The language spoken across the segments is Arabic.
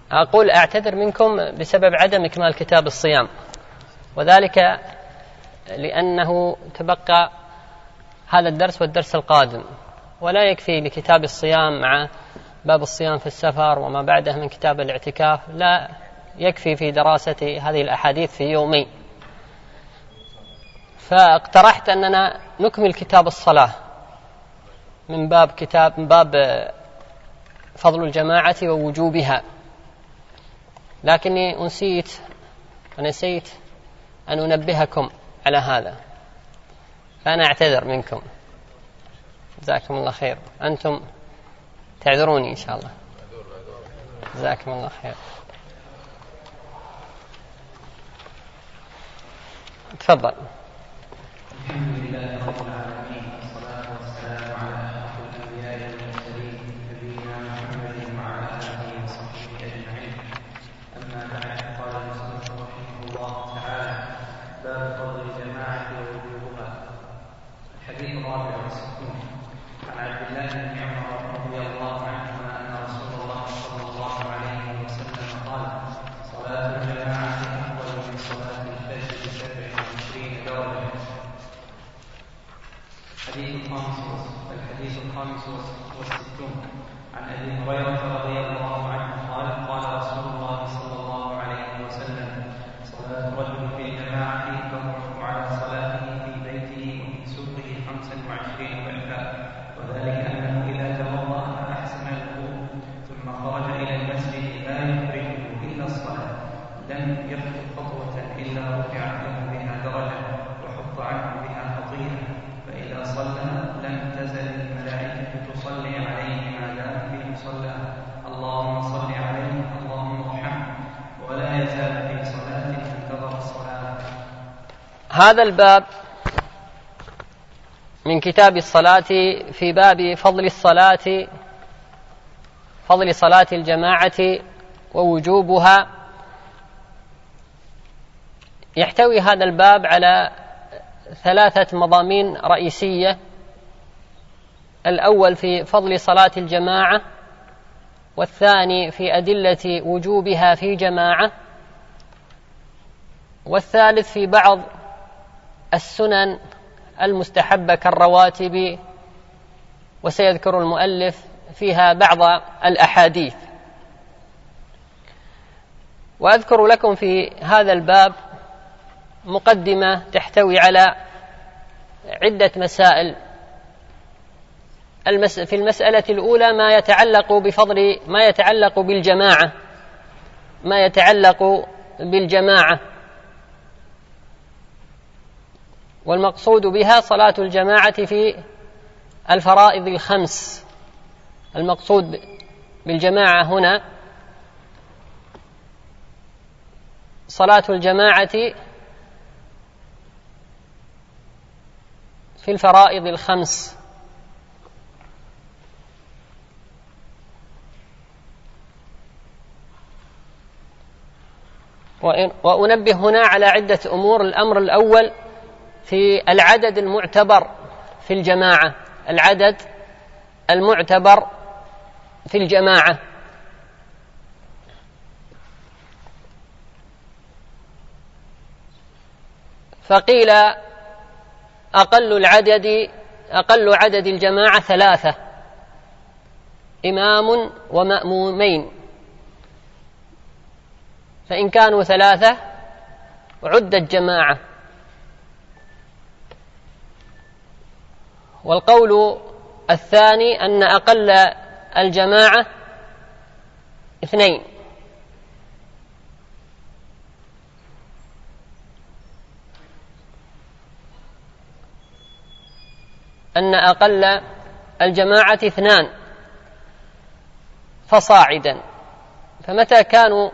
أقول أعتذر منكم بسبب عدم إكمال كتاب الصيام، وذلك لأنه تبقى هذا الدرس والدرس القادم، ولا يكفي لكتاب الصيام مع باب الصيام في السفر وما بعده من كتاب الاعتكاف، لا يكفي في دراسة هذه الأحاديث في يومين. فاقترحت أننا نكمل كتاب الصلاة من باب فضل الجماعة ووجوبها، لكني ونسيت أن أنبهكم على هذا، فأنا أعتذر منكم. جزاكم الله خير، أنتم تعذروني إن شاء الله. جزاكم الله خير. تفضل. الحمد لله رب العالمين، والصلاة والسلام على أشرف الأنبياء والمرسلين نبينا محمد وعلى آله وصحبه أجمعين. أما بعد، قال المصنف رحمه الله تعالى: باب فضل الجماعة ووجوبها. الحديث 64. عن عبد الله بن عمر رضي الله عنهما أن رسول الله صلى الله عليه وسلم قال: صلاة الجماعة أفضل من صلاة الفجر ب27 درجة. الحديث الخامس والستون. عن أبي هريرة رضي الله عنه قال: قال رسول الله صلى الله عليه وسلم: صلاة الرجل في الجماعة تضعف على صلاته في بيته وفي سوقه 25 ضعفا، وذلك أنه إذا توضأ فأحسن الوضوء ثم خرج إلى المسجد لا يخرجه إلا الصلاة لم يخطو خطوة إلا رفعت له بها درجة وحط عنه بها خطيئة، فإذا صلى لم تزل الملائكة تصلي عليه ما دام في مصلاه: اللهم صل عليه اللهم ارحمه، ولا يزال في صلاة انتظر الصلاة. هذا الباب من كتاب الصلاة في باب فضل صلاة الجماعة ووجوبها. يحتوي هذا الباب على 3 مضامين رئيسية: الأول في فضل صلاة الجماعة، والثاني في أدلة وجوبها في جماعة، والثالث في بعض السنن المستحبة كالرواتب، وسيذكر المؤلف فيها بعض الأحاديث. وأذكر لكم في هذا الباب مقدمة تحتوي على عدة مسائل. في المسألة الأولى ما يتعلق بالجماعة، والمقصود بها صلاة الجماعة في الفرائض الخمس. المقصود بالجماعة هنا صلاة الجماعة في الفرائض الخمس. وأنبه هنا على عدة أمور. الأمر الأول في العدد المعتبر في الجماعة، فقيل أقل عدد الجماعة 3: إمام ومأمومين، فإن كانوا 3 عدت جماعة. والقول الثاني أن أقل الجماعة 2، أن أقل الجماعة 2 فصاعدا. فمتى كانوا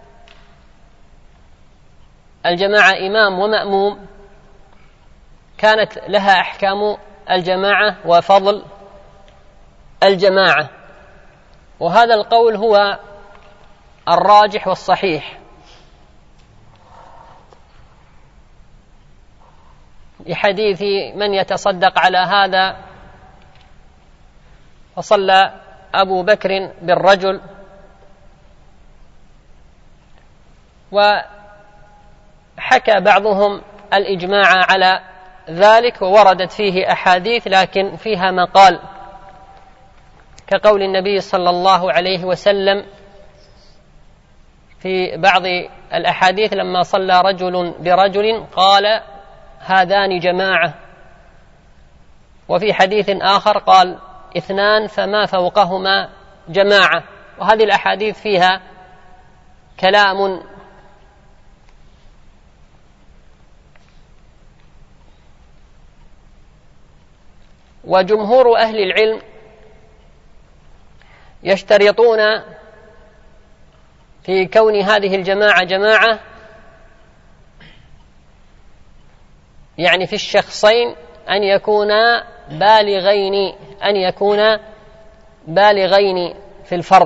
الجماعة إمام ومأموم كانت لها أحكام الجماعة وفضل الجماعة، وهذا القول هو الراجح والصحيح، لحديث من يتصدق على هذا فصلى أبو بكر بالرجل وحكى بعضهم الإجماع على ذلك، ووردت فيه أحاديث لكن فيها مقال، كقول النبي صلى الله عليه وسلم في بعض الأحاديث لما صلى رجل برجل قال: هذان جماعة. وفي حديث آخر قال: 2 فما فوقهما جماعة. وهذه الأحاديث فيها كلام وجمهور أهل العلم يشترطون في كون هذه الجماعة جماعة، يعني في الشخصين أن يكونا بالغين في الفرض،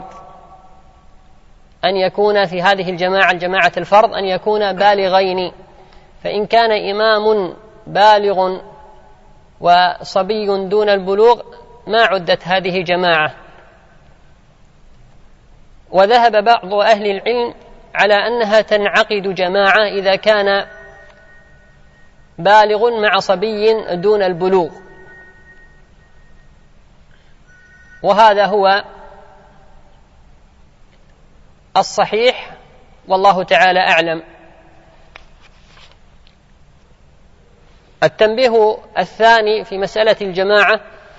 أن يكون في هذه الجماعة الفرض أن يكون بالغين. فإن كان إمام بالغ وصبي دون البلوغ ما عدت هذه جماعة. وذهب بعض أهل العلم على أنها تنعقد جماعة إذا كان بالغ مع صبي دون البلوغ، وهذا هو الصحيح والله تعالى أعلم. التنبيه الثاني في مسألة الجماعة: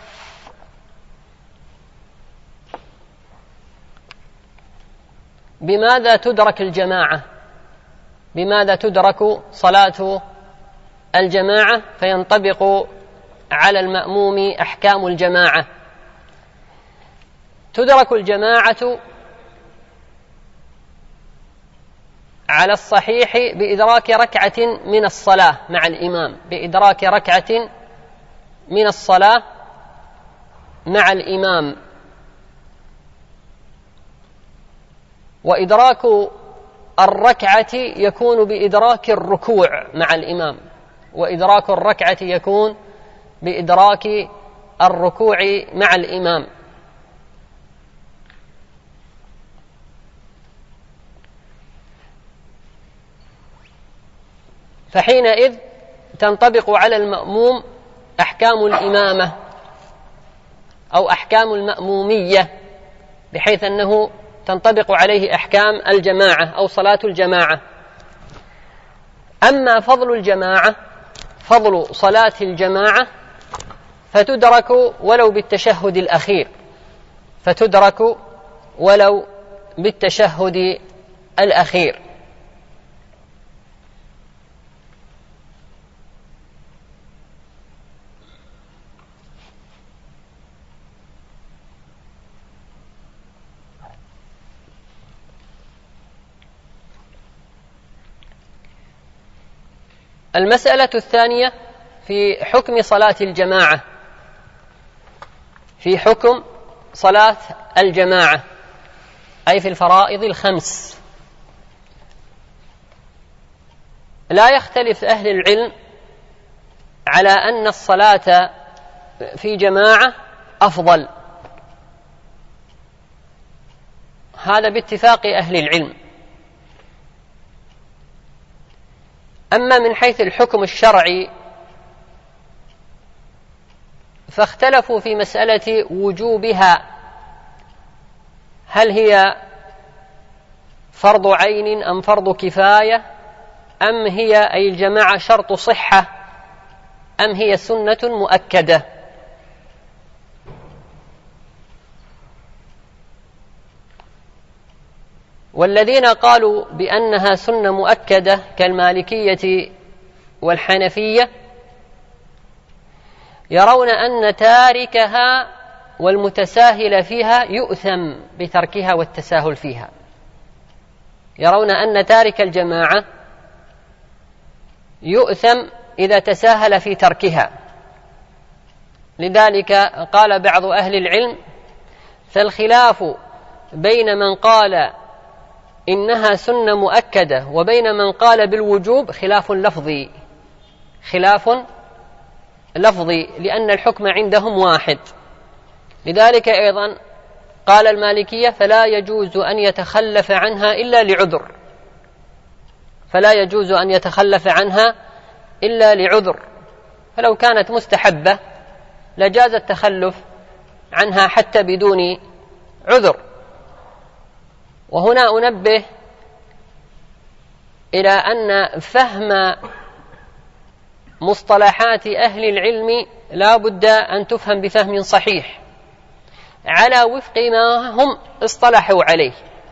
بماذا تدرك الجماعة؟ بماذا تدرك صلاة الجماعة فينطبق على المأموم أحكام الجماعة؟ تدرك الجماعة على الصحيح بإدراك ركعة من الصلاة مع الإمام، بإدراك ركعة من الصلاة مع الإمام. وإدراك الركعة يكون بإدراك الركوع مع الإمام، وإدراك الركعة يكون بإدراك الركوع مع الإمام. فحينئذ تنطبق على المأموم أحكام الإمامة أو أحكام المأمومية، بحيث أنه تنطبق عليه أحكام الجماعة أو صلاة الجماعة. أما فضل صلاة الجماعة فتدرك ولو بالتشهد الأخير، المسألة الثانية في حكم صلاة الجماعة، في حكم صلاة الجماعة أي في الفرائض الخمس. لا يختلف أهل العلم على أن الصلاة في جماعة أفضل، هذا باتفاق أهل العلم. أما من حيث الحكم الشرعي فاختلفوا في مسألة وجوبها، هل هي فرض عين أم فرض كفاية، أم هي أي الجماعة شرط صحة، أم هي سنة مؤكدة. والذين قالوا بأنها سنة مؤكدة كالمالكية والحنفية يرون أن تاركها والمتساهل فيها يؤثم بتركها والتساهل فيها، يرون أن تارك الجماعة يؤثم إذا تساهل في تركها. لذلك قال بعض أهل العلم: فالخلاف بين من قال إنها سنة مؤكدة وبين من قال بالوجوب خلاف لفظي، لأن الحكم عندهم واحد. لذلك أيضا قال المالكية: فلا يجوز أن يتخلف عنها إلا لعذر، فلا يجوز أن يتخلف عنها إلا لعذر، فلو كانت مستحبة لجاز التخلف عنها حتى بدون عذر. وهنا أنبه إلى أن فهم مصطلحات أهل العلم لا بد أن تفهم بفهم صحيح على وفق ما هم اصطلحوا عليه.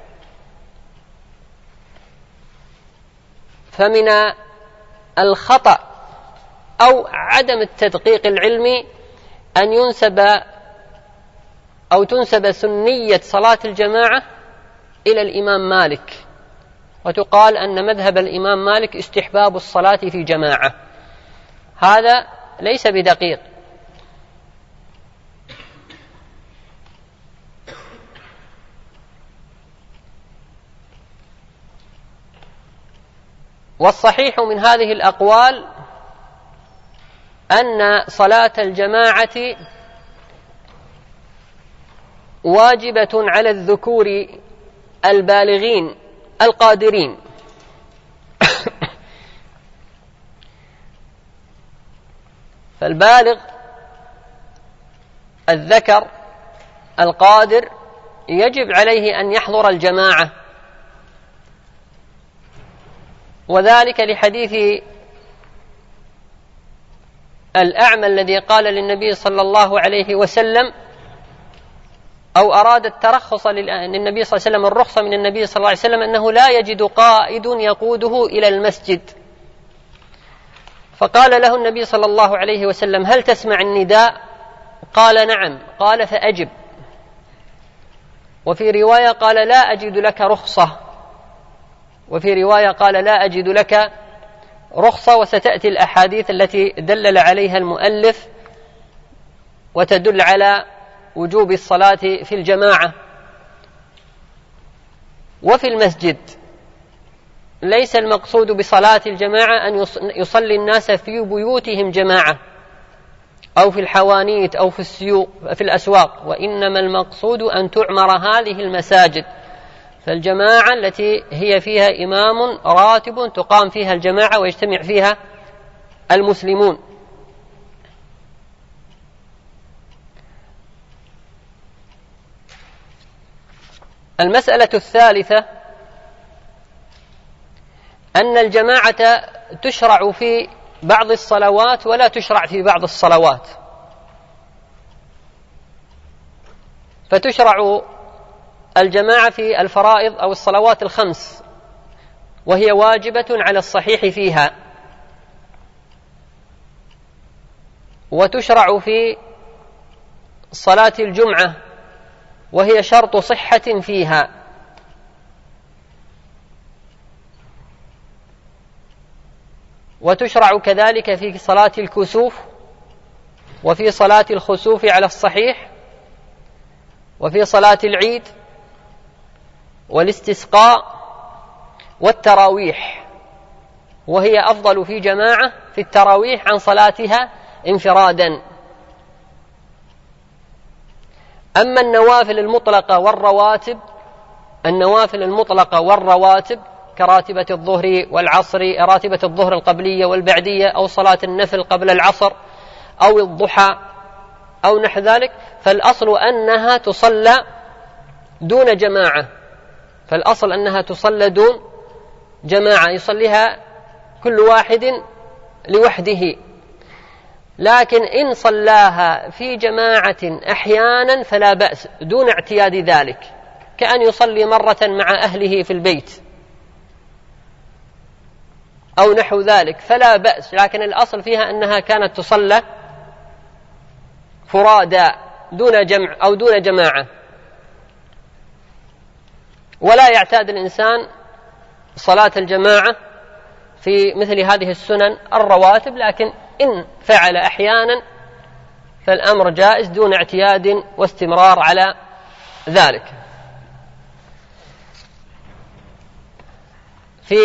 فمن الخطأ أو عدم التدقيق العلمي أن ينسب أو تنسب سنية صلاة الجماعة إلى الإمام مالك، وتقال أن مذهب الإمام مالك استحباب الصلاة في جماعة. هذا ليس بدقيق. والصحيح من هذه الأقوال أن صلاة الجماعة واجبة على الذكور البالغين القادرين، فالبالغ الذكر القادر يجب عليه أن يحضر الجماعة، وذلك لحديث الأعمى الذي قال للنبي صلى الله عليه وسلم، أو أراد الترخص للنبي صلى الله عليه وسلم، الرخصة من النبي صلى الله عليه وسلم أنه لا يجد قائد يقوده إلى المسجد، فقال له النبي صلى الله عليه وسلم: هل تسمع النداء؟ قال: نعم. قال: فأجب. وفي رواية قال: لا أجد لك رخصة، وفي رواية قال: لا أجد لك رخصة. وستأتي الأحاديث التي دلل عليها المؤلف وتدل على وجوب الصلاة في الجماعة وفي المسجد. ليس المقصود بصلاة الجماعة أن يصلي الناس في بيوتهم جماعة أو في الحوانيت أو في الأسواق، وإنما المقصود أن تعمر هذه المساجد. فالجماعة التي هي فيها إمام راتب تقام فيها الجماعة ويجتمع فيها المسلمون. المسألة الثالثة أن الجماعة تشرع في بعض الصلوات ولا تشرع في بعض الصلوات، فتشرع الجماعة في الفرائض أو الصلوات الخمس وهي واجبة على الصحيح فيها، وتشرع في صلاة الجمعة وهي شرط صحة فيها، وتشرع كذلك في صلاة الكسوف وفي صلاة الخسوف على الصحيح، وفي صلاة العيد والاستسقاء والتراويح، وهي أفضل في جماعة في التراويح عن صلاتها انفرادا. أما النوافل المطلقة والرواتب كراتبة الظهر والعصر، راتبة الظهر القبلية والبعدية، أو صلاة النفل قبل العصر أو الضحى أو نحو ذلك، فالأصل أنها تصلى دون جماعة، دون جماعة يصليها كل واحد لوحده. لكن إن صلاها في جماعة أحيانا فلا بأس دون اعتياد ذلك، كأن يصلي مرة مع أهله في البيت أو نحو ذلك فلا بأس، لكن الأصل فيها أنها كانت تصلى فرادا دون جمع أو دون جماعة. ولا يعتاد الإنسان صلاة الجماعة في مثل هذه السنن الرواتب، لكن إن فعل أحيانا فالأمر جائز دون اعتياد واستمرار على ذلك. في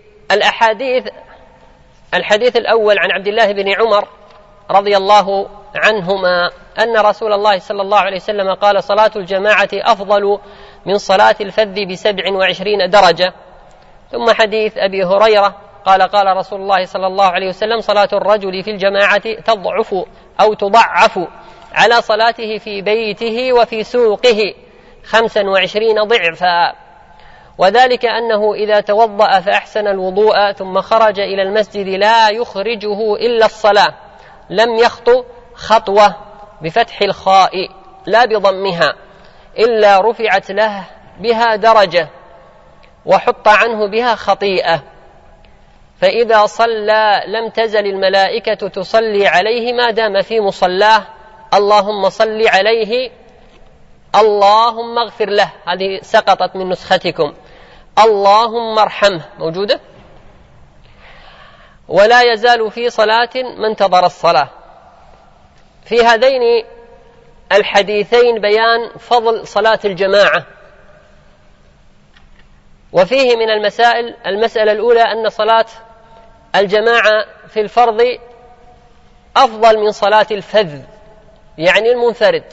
الحديث الأول عن عبد الله بن عمر رضي الله عنهما أن رسول الله صلى الله عليه وسلم قال: صلاة الجماعة أفضل من صلاة الفذ ب27 درجة، ثم حديث أبي هريرة قال قال رسول الله صلى الله عليه وسلم: صلاة الرجل في الجماعة تضعف أو تضعف على صلاته في بيته وفي سوقه 25 ضعفا، وذلك أنه إذا توضأ فأحسن الوضوء ثم خرج إلى المسجد لا يخرجه إلا الصلاة لم يخطو خطوة بفتح الخاء لا بضمها إلا رفعت له بها درجة وحط عنه بها خطيئة، فإذا صلى لم تزل الملائكة تصلي عليه ما دام في مصلاه: اللهم صل عليه اللهم اغفر له. هذه سقطت من نسختكم. اللهم ارحمه موجودة. ولا يزال في صلاة ما انتظر الصلاة. في هذين الحديثين بيان فضل صلاة الجماعة، وفيه من المسائل: المسألة الأولى أن صلاة الجماعة في الفرض أفضل من صلاة الفذ، يعني المنفرد.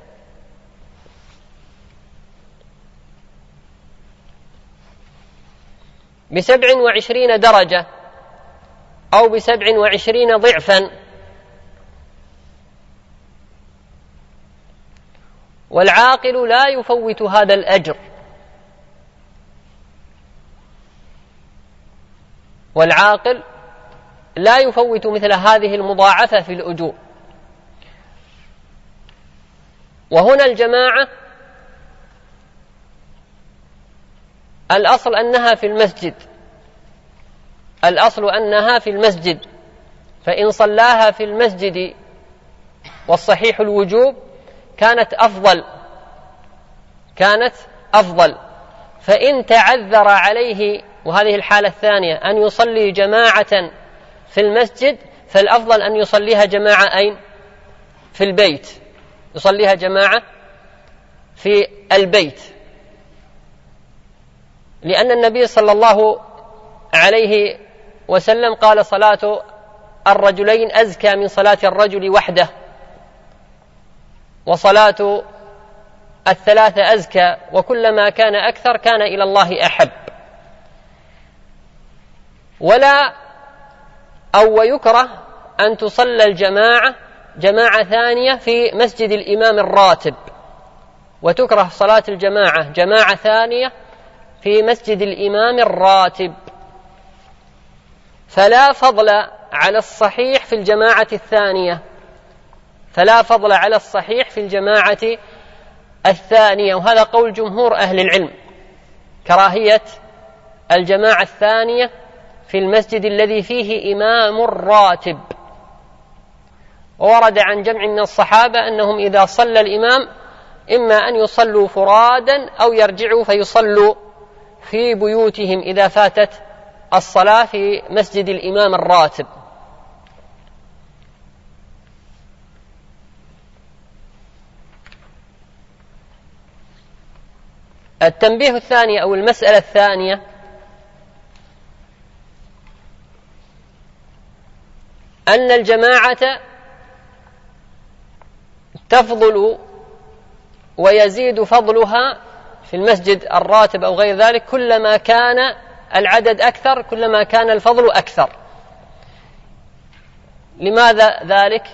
ب27 درجة أو ب27 ضعفا، والعاقل لا يفوت هذا الأجر، والعاقل لا يفوت مثل هذه المضاعفة في الأجور. وهنا الجماعة الأصل أنها في المسجد، الأصل أنها في المسجد، فإن صلاها في المسجد والصحيح الوجوب كانت أفضل. فإن تعذر عليه، وهذه الحالة الثانية، أن يصلي جماعة في المسجد، فالأفضل أن يصليها جماعة أين؟ في البيت، يصليها جماعة في البيت، لأن النبي صلى الله عليه وسلم قال: صلاة الرجلين أزكى من صلاة الرجل وحده، وصلاة الثلاثة أزكى، وكلما كان أكثر كان إلى الله أحب. ويكره أن تصلى الجماعة جماعة ثانية في مسجد الإمام الراتب، وتكره صلاة الجماعة جماعة ثانية في مسجد الإمام الراتب، فلا فضل على الصحيح في الجماعة الثانية، فلا فضل على الصحيح في الجماعة الثانية. وهذا قول جمهور أهل العلم، كراهية الجماعة الثانية في المسجد الذي فيه إمام راتب. وورد عن جمع من الصحابة أنهم إذا صلى الإمام إما أن يصلوا فرادا أو يرجعوا فيصلوا في بيوتهم إذا فاتت الصلاة في مسجد الإمام الراتب. التنبيه الثاني أو المسألة الثانية: أن الجماعة تفضل ويزيد فضلها في المسجد الراتب أو غير ذلك، كلما كان العدد أكثر كلما كان الفضل أكثر. لماذا ذلك؟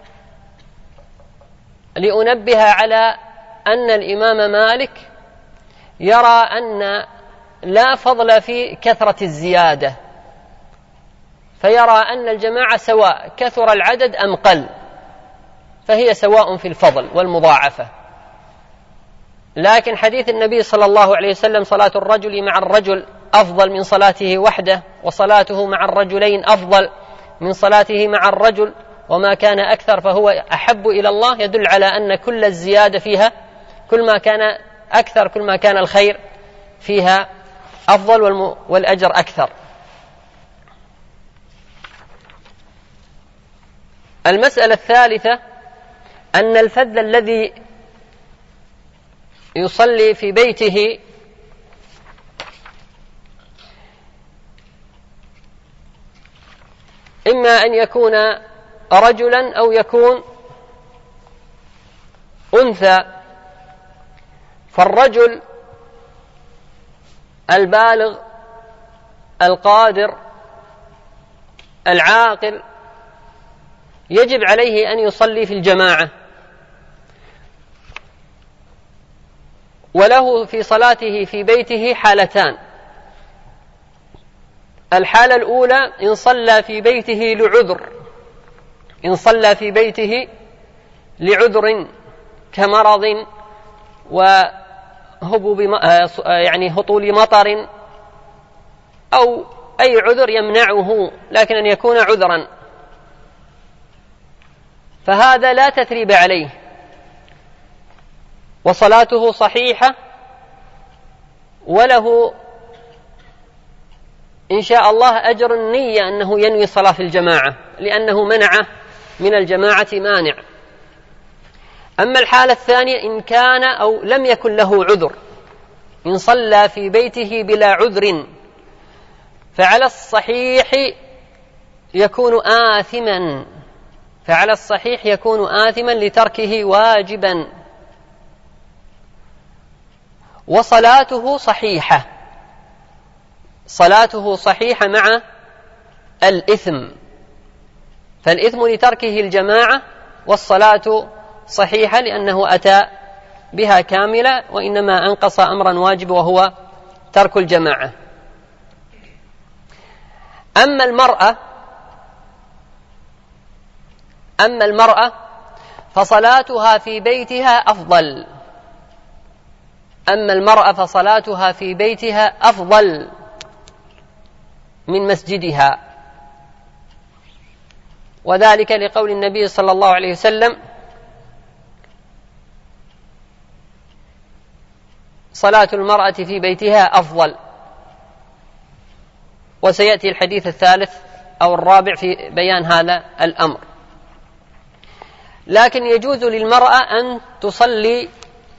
لأنبه على أن الإمام مالك يرى أن لا فضل في كثرة الزيادة، فيرى أن الجماعة سواء كثر العدد أم قل، فهي سواء في الفضل والمضاعفة. لكن حديث النبي صلى الله عليه وسلم: صلاة الرجل مع الرجل أفضل من صلاته وحده، وصلاته مع الرجلين أفضل من صلاته مع الرجل، وما كان أكثر فهو أحب إلى الله، يدل على أن كل الزيادة فيها كل ما كان أكثر كل ما كان الخير فيها أفضل والأجر أكثر. المسألة الثالثة: أن الفذ الذي يصلي في بيته إما أن يكون رجلا أو يكون أنثى، فالرجل البالغ القادر العاقل يجب عليه أن يصلي في الجماعة، وله في صلاته في بيته حالتان. الحالة الأولى إن صلى في بيته لعذر، إن صلى في بيته لعذر كمرض وهبوب يعني هطول مطر أو أي عذر يمنعه، لكن أن يكون عذرا، فهذا لا تثريب عليه وصلاته صحيحة، وله إن شاء الله أجر النية أنه ينوي صلاة في الجماعة، لأنه منع من الجماعة مانع. أما الحالة الثانية إن كان أو لم يكن له عذر، إن صلى في بيته بلا عذر فعلى الصحيح يكون آثما، فعلى الصحيح يكون آثما لتركه واجبا، وصلاته صحيحة، صلاته صحيحة مع الإثم، فالإثم لتركه الجماعة والصلاة صحيحة لأنه أتى بها كاملة، وإنما أنقص أمرا واجب وهو ترك الجماعة. أما المرأة فصلاتها في بيتها أفضل، أما المرأة فصلاتها في بيتها أفضل من مسجدها، وذلك لقول النبي صلى الله عليه وسلم: صلاة المرأة في بيتها أفضل. وسيأتي الحديث الثالث أو الرابع في بيان هذا الأمر. لكن يجوز للمرأة أن تصلي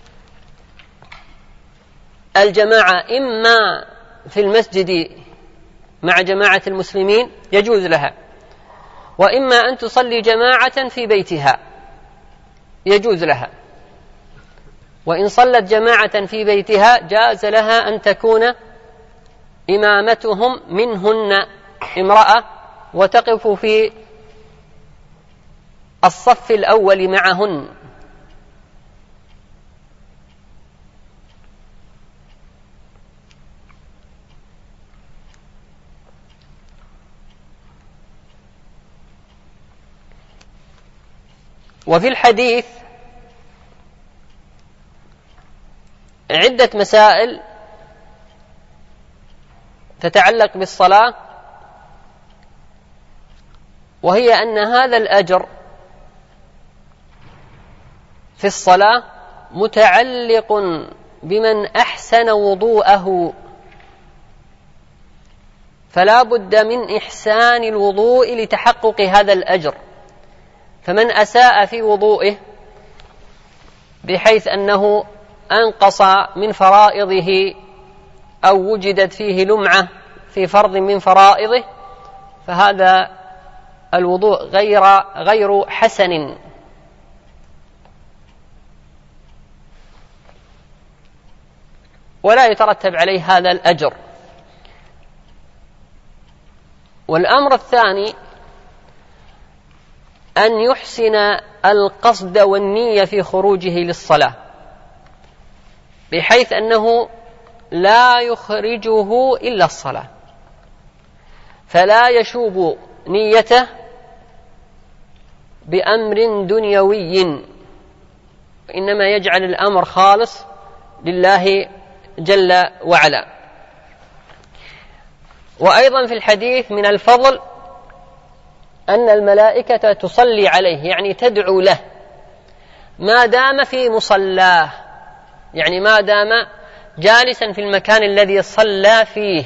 الجماعة إما في المسجد مع جماعة المسلمين يجوز لها، وإما أن تصلي جماعة في بيتها يجوز لها. وإن صلت جماعة في بيتها جاز لها أن تكون إمامتهم منهن امرأة وتقف في الصف الأول معهن. وفي الحديث عدة مسائل تتعلق بالصلاة، وهي أن هذا الأجر في الصلاة متعلق بمن أحسن وضوءه، فلا بد من إحسان الوضوء لتحقق هذا الأجر. فمن أساء في وضوئه بحيث أنه أنقص من فرائضه أو وجدت فيه لمعة في فرض من فرائضه فهذا الوضوء غير حسن. ولا يترتب عليه هذا الأجر. والأمر الثاني أن يحسن القصد والنية في خروجه للصلاة، بحيث أنه لا يخرجه إلا الصلاة، فلا يشوب نيته بأمر دنيوي، إنما يجعل الأمر خالص لله جل وعلا. وأيضا في الحديث من الفضل أن الملائكة تصلي عليه، يعني تدعو له ما دام في مصلاه، يعني ما دام جالسا في المكان الذي صلى فيه.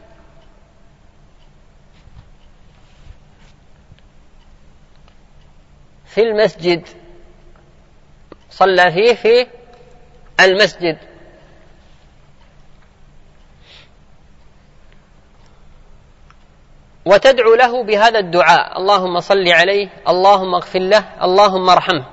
في المسجد صلى فيه في المسجد. وتدعو له بهذا الدعاء: اللهم صل عليه، اللهم اغفر له، اللهم ارحمه،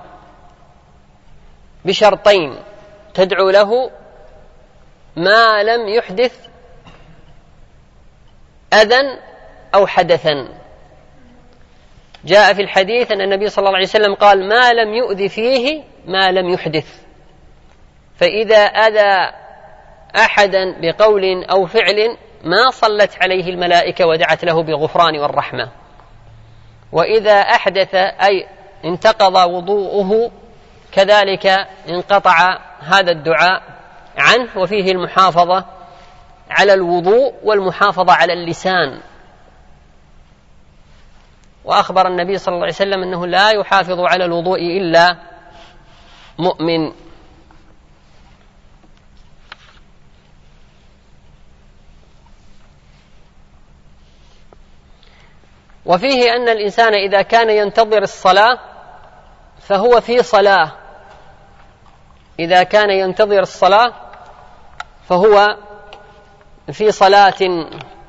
بشرطين: تدعو له ما لم يحدث أذى أو حدثا. جاء في الحديث أن النبي صلى الله عليه وسلم قال: ما لم يؤذ فيه ما لم يحدث. فإذا أذى أحدا بقول أو فعل ما صلت عليه الملائكة ودعت له بالغفران والرحمة. وإذا أحدث أي انتقض وضوءه كذلك انقطع هذا الدعاء عنه، وفيه المحافظة على الوضوء والمحافظة على اللسان. وأخبر النبي صلى الله عليه وسلم أنه لا يحافظ على الوضوء إلا مؤمن. وفيه أن الإنسان إذا كان ينتظر الصلاة فهو في صلاة، إذا كان ينتظر الصلاة فهو في صلاة.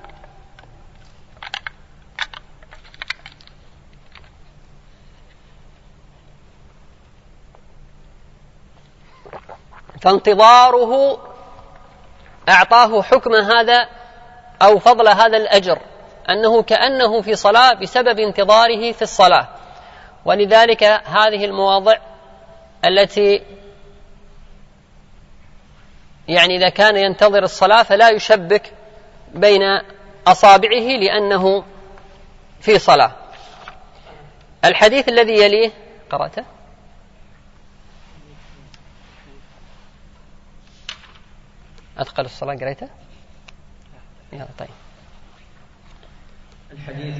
فانتظاره أعطاه حكم هذا أو فضل هذا الأجر، أنه كأنه في صلاة بسبب انتظاره في الصلاة. ولذلك هذه المواضع التي يعني إذا كان ينتظر الصلاة فلا يشبك بين أصابعه لأنه في صلاة. الحديث الذي يليه قرأته؟ أثقل الصلاة قرأته؟ يلا طيب. الحديث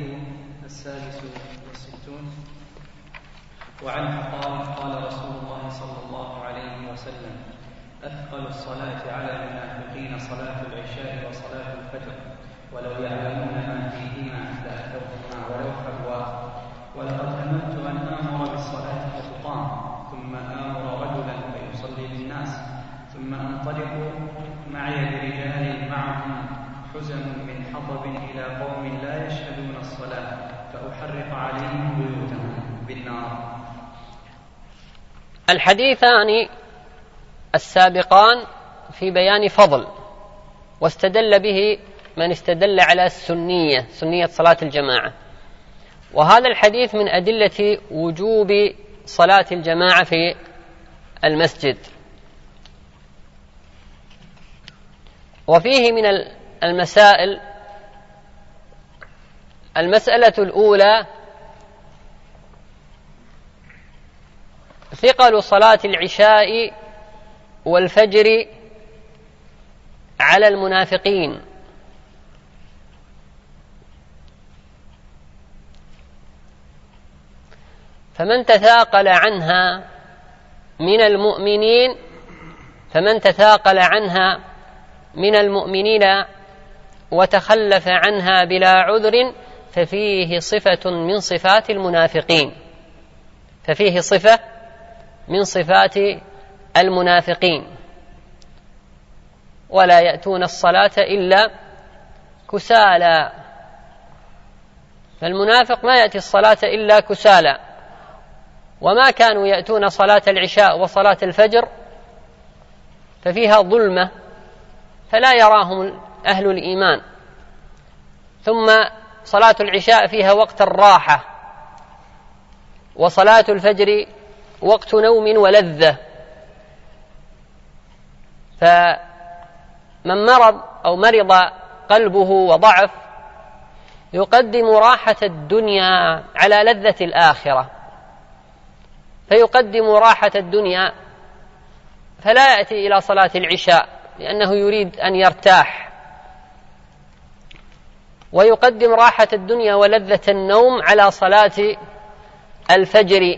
66. وعنه قال: قال رسول الله صلى الله عليه وسلم: أثقل الصلاة على المنافقين صلاة العشاء وصلاة الفجر، ولو يعلمون ما فيهما لأتوهما ولو حبوا. ولقد هممت أن آمر بالصلاة فتقام، ثم آمر رجلا فيصلي للناس، ثم أنطلق معي برجال معهم حزم من حطب إلى قوم لا يشهدون الصلاة، فأحرق عليهم بيوتهم بالنار. الحديثان السابقان في بيان فضل، واستدل به من استدل على سنية صلاة الجماعة. وهذا الحديث من أدلة وجوب صلاة الجماعة في المسجد. وفيه من المسائل: المسألة الأولى ثقل صلاة العشاء والفجر على المنافقين. فمن تثاقل عنها من المؤمنين وتخلف عنها بلا عذر ففيه صفة من صفات المنافقين، ولا يأتون الصلاة إلا كسالى. فالمنافق ما يأتي الصلاة إلا كسالى. وما كانوا يأتون صلاة العشاء وصلاة الفجر ففيها ظلمة، فلا يراهم أهل الإيمان. ثم صلاة العشاء فيها وقت الراحة، وصلاة الفجر وقت نوم ولذة. فمن مرض قلبه وضعف يقدم راحة الدنيا على لذة الآخرة، فيقدم راحة الدنيا فلا يأتي إلى صلاة العشاء لأنه يريد أن يرتاح، ويقدم راحة الدنيا ولذة النوم على صلاة الفجر.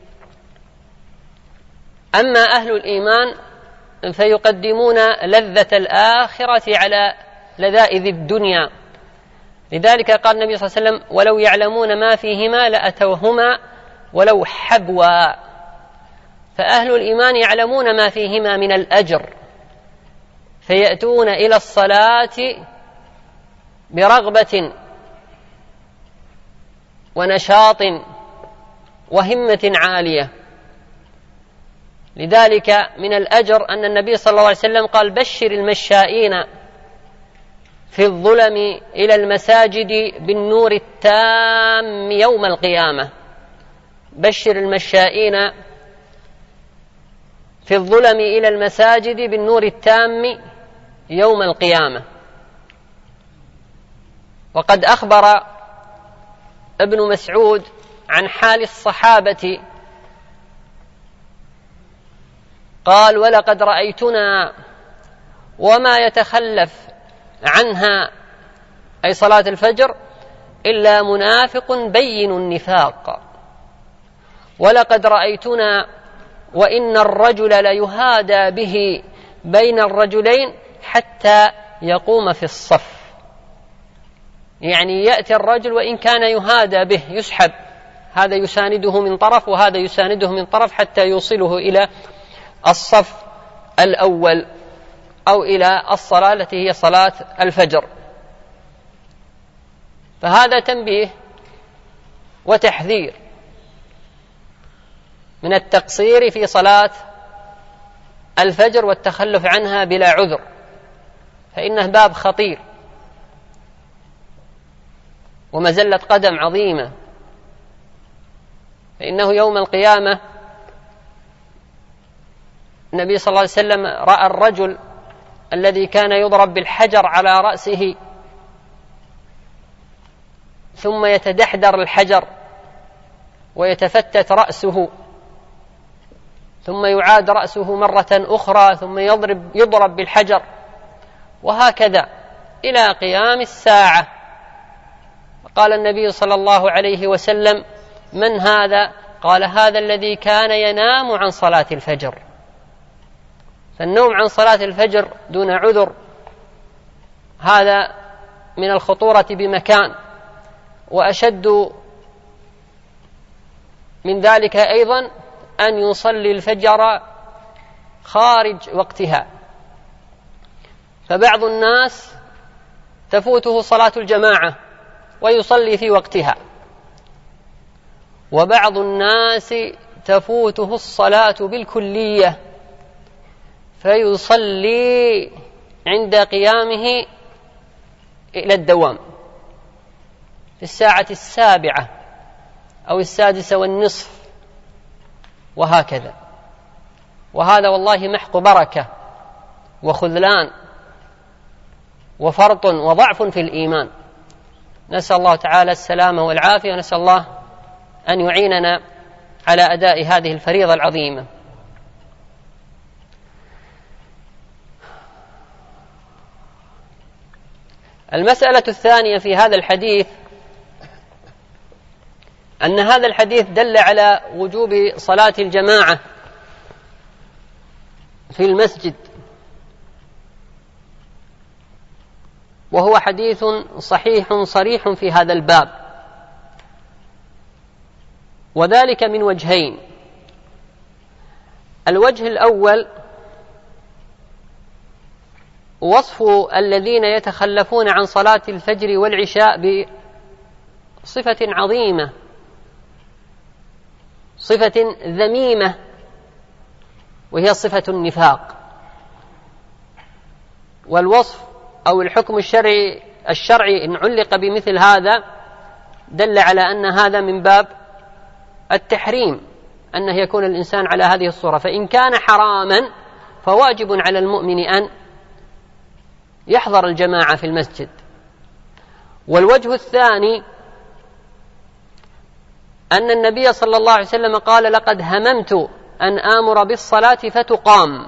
أما أهل الإيمان فيقدمون لذة الآخرة على لذائذ الدنيا. لذلك قال النبي صلى الله عليه وسلم: ولو يعلمون ما فيهما لأتوهما ولو حبوا. فأهل الإيمان يعلمون ما فيهما من الأجر، فيأتون إلى الصلاة برغبة ونشاط وهمة عالية. لذلك من الأجر أن النبي صلى الله عليه وسلم قال: بشر المشائين في الظلم إلى المساجد بالنور التام يوم القيامة. بشر المشائين في الظلم إلى المساجد بالنور التام يوم القيامة. وقد أخبر ابن مسعود عن حال الصحابة قال: ولقد رأيتنا وما يتخلف عنها، أي صلاة الفجر، إلا منافق بين النفاق، ولقد رأيتنا وإن الرجل ليهادى به بين الرجلين حتى يقوم في الصف. يعني يأتي الرجل وإن كان يهادى به، يسحب، هذا يسانده من طرف وهذا يسانده من طرف حتى يوصله إلى الصف الأول أو إلى الصلاة التي هي صلاة الفجر. فهذا تنبيه وتحذير من التقصير في صلاة الفجر والتخلف عنها بلا عذر، فإنه باب خطير ومزلة قدم عظيمة. فإنه يوم القيامة النبي صلى الله عليه وسلم رأى الرجل الذي كان يضرب بالحجر على رأسه ثم يتدحدر الحجر ويتفتت رأسه، ثم يعاد رأسه مرة أخرى، ثم يضرب بالحجر، وهكذا إلى قيام الساعة. قال النبي صلى الله عليه وسلم: من هذا؟ قال: هذا الذي كان ينام عن صلاة الفجر. فالنوم عن صلاة الفجر دون عذر هذا من الخطورة بمكان، وأشد من ذلك أيضا أن يصلي الفجر خارج وقتها. فبعض الناس تفوته صلاة الجماعة ويصلي في وقتها، وبعض الناس تفوته الصلاة بالكلية فيصلي عند قيامه إلى الدوام في الساعة 7 أو 6:30 وهكذا. وهذا والله محق بركة وخذلان وفرط وضعف في الإيمان. نسأل الله تعالى السلامة والعافية، ونسأل الله أن يعيننا على أداء هذه الفريضة العظيمة. المسألة الثانية في هذا الحديث أن هذا الحديث دل على وجوب صلاة الجماعة في المسجد، وهو حديث صحيح صريح في هذا الباب، وذلك من وجهين. الوجه الأول وصف الذين يتخلفون عن صلاة الفجر والعشاء بصفة عظيمة، صفة ذميمة، وهي صفة النفاق. والوصف أو الحكم الشرعي إن علق بمثل هذا دل على أن هذا من باب التحريم، أنه يكون الإنسان على هذه الصورة. فإن كان حراما فواجب على المؤمن أن يحضر الجماعة في المسجد. والوجه الثاني أن النبي صلى الله عليه وسلم قال: لقد هممت أن آمر بالصلاة فتقام.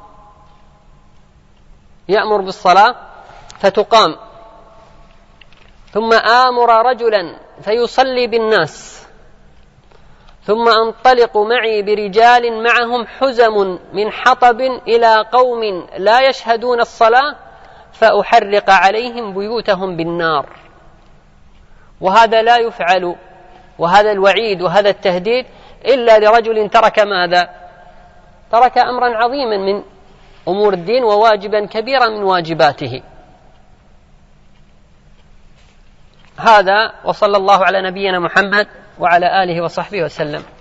يأمر بالصلاة فتقام، ثم آمر رجلا فيصلي بالناس، ثم أنطلق معي برجال معهم حزم من حطب إلى قوم لا يشهدون الصلاة فأحرق عليهم بيوتهم بالنار. وهذا لا يفعل، وهذا الوعيد وهذا التهديد إلا لرجل ترك ماذا؟ ترك أمرا عظيما من أمور الدين وواجبا كبيرا من واجباته. هذا، وصلى الله على نبينا محمد وعلى آله وصحبه وسلم.